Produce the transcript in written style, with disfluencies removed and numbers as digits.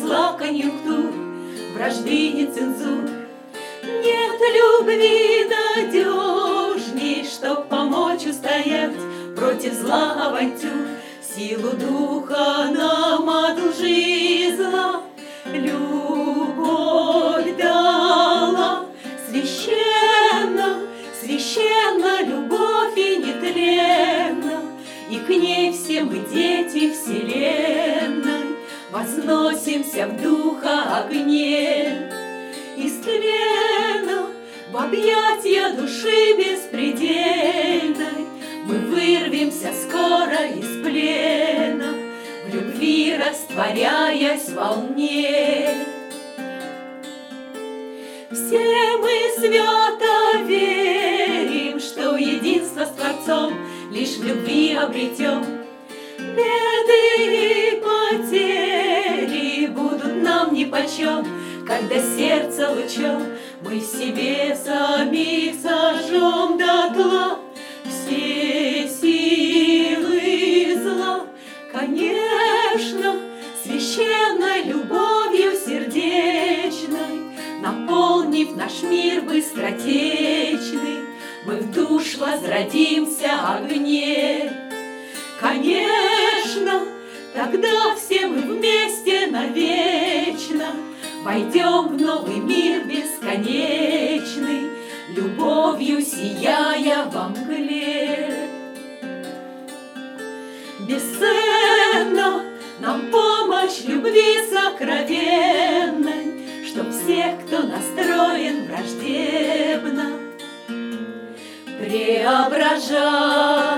зла конъюнктур, вражды и цензур. Нет любви надежней, чтоб помочь устоять против зла авантюр. Силу духа нам от лжи и зла любовь дала. Священна, священна любовь и нетленна, и к ней все мы дети вселенной, возносимся в духа огне. Из тлена в объятья души беспредельной мы вырвемся скоро из плена, в любви растворяясь в волне. Все мы свято верим, что единство с Творцом лишь в любви обретем. Беды и потери будут нам нипочем, когда сердце лучом мы в себе самих сожжем дотла все силы зла. Конечно, священной любовью сердечной, наполнив наш мир быстротечный, мы в душ возродимся огне. Конечно, тогда все мы вместе навечно войдем в новый мир бесконечный, любовью сияя во мгле. Бесценна нам помощь любви сокровенной, чтоб всех, кто настроен враждебно, преображать.